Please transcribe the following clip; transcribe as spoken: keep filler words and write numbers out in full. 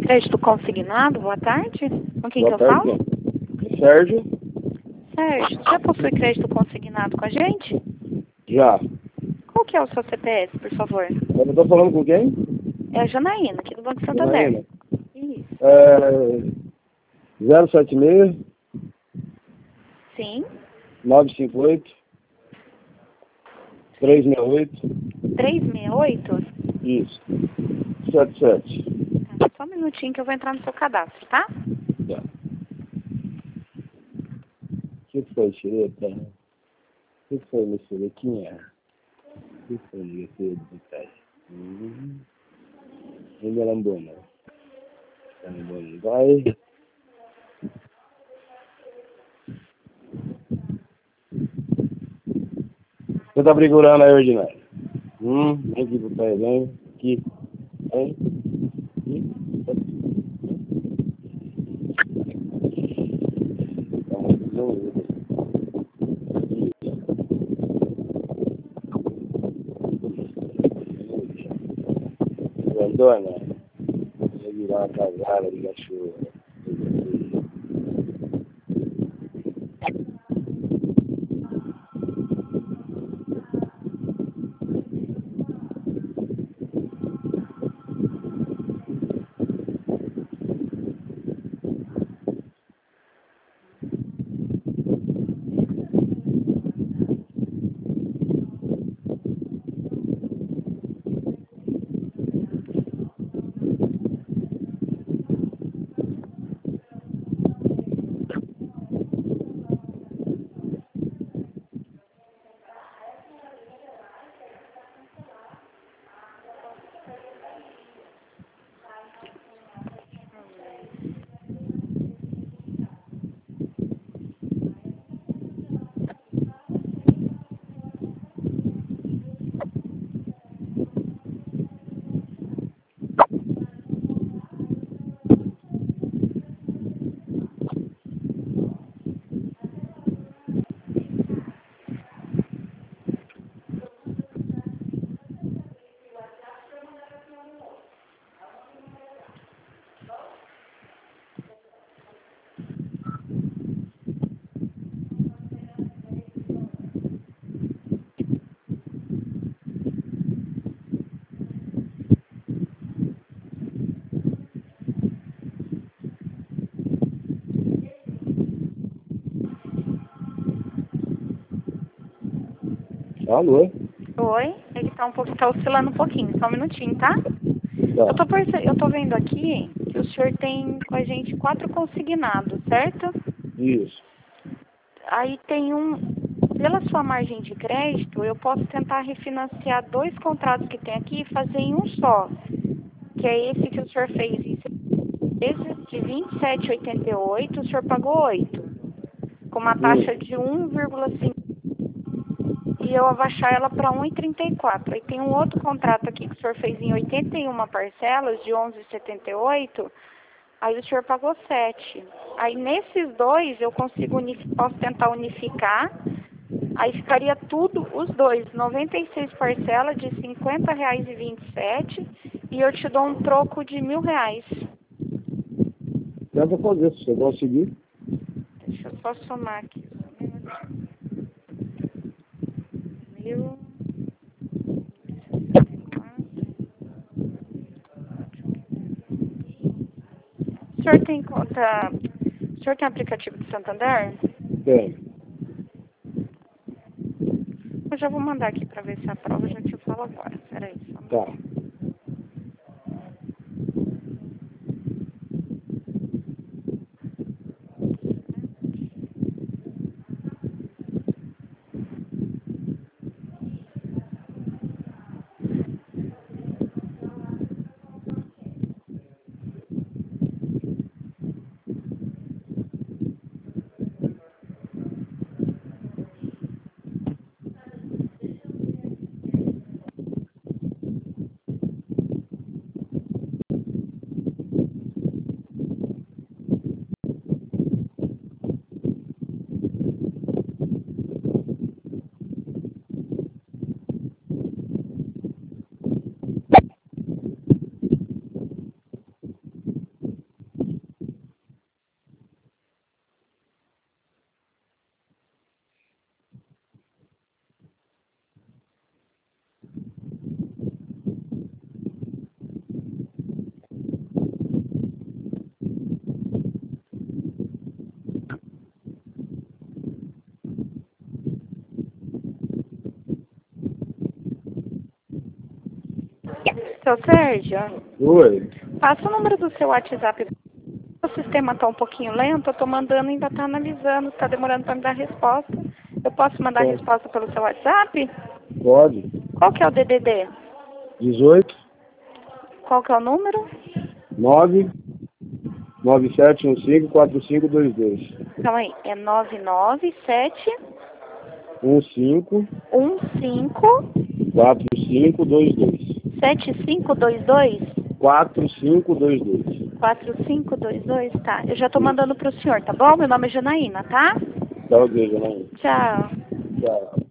Crédito consignado, boa tarde. Com quem Boa que eu tarde, falo? quem? Sérgio? Sérgio, já possui crédito consignado com a gente? Já. Qual que é o seu C P S, por favor? Eu tô falando com quem? É a Janaína, aqui do Banco Santander. Janaína. Isso. É... zero sete seis, Sim. nove cinco oito, três seis oito. trezentos e sessenta e oito? Isso. sete sete. Tá, só um minutinho que eu vou entrar no seu cadastro, tá? Tá. O que foi, xereta? O que foi, meu filho? Quem é? O que foi, meu filho do pai? Hum. Ainda lambona. Lambona. Vai. Você tá procurando aí, ordinário? Hum, vem aqui pro pai, vem. Aqui. Vem. Aqui. Tá muito doido. Dona, vai virar uma casada de cachorro. Alô? Oi, ele tá um pouco, tá oscilando um pouquinho, só um minutinho, tá? Tá. Eu tô, perce... eu tô vendo aqui que o senhor tem com a gente quatro consignados, certo? Isso. Aí tem um, pela sua margem de crédito, eu posso tentar refinanciar dois contratos que tem aqui e fazer em um só, que é esse que o senhor fez em esse de vinte e sete vírgula oitenta e oito, o senhor pagou oito, com uma taxa Hum. de um vírgula cinco, e eu abaixar ela para um vírgula trinta e quatro. Aí tem um outro contrato aqui que o senhor fez em oitenta e uma parcelas de onze vírgula setenta e oito, aí o senhor pagou sete. Aí nesses dois eu consigo uni... posso tentar unificar, aí ficaria tudo, os dois, noventa e seis parcelas de cinquenta reais e vinte e sete, e eu te dou um troco de mil reais. Tenta fazer, se você conseguir. Deixa eu só somar aqui. Mil. O senhor tem conta. O senhor tem aplicativo do Santander? Tem. Eu já vou mandar aqui para ver se a prova, eu já te falo agora. Peraí, só um Tá. minuto. Seu Sérgio, Oi. passa o número do seu WhatsApp. O sistema está um pouquinho lento, eu estou mandando e ainda está analisando, está demorando para me dar resposta. Eu posso mandar a Pode. resposta pelo seu WhatsApp? Pode. Qual que é o D D D? dezoito, Qual que é o número? nove, nove sete um cinco, quatro cinco dois dois. Calma aí, é nove nove sete um cinco, um cinco quatro cinco dois dois. sete cinco dois dois? quatro cinco dois dois. quatro cinco dois dois, tá. Eu já tô mandando pro senhor, tá bom? Meu nome é Janaína, tá? Tá ok, Janaína. Tchau. Tchau.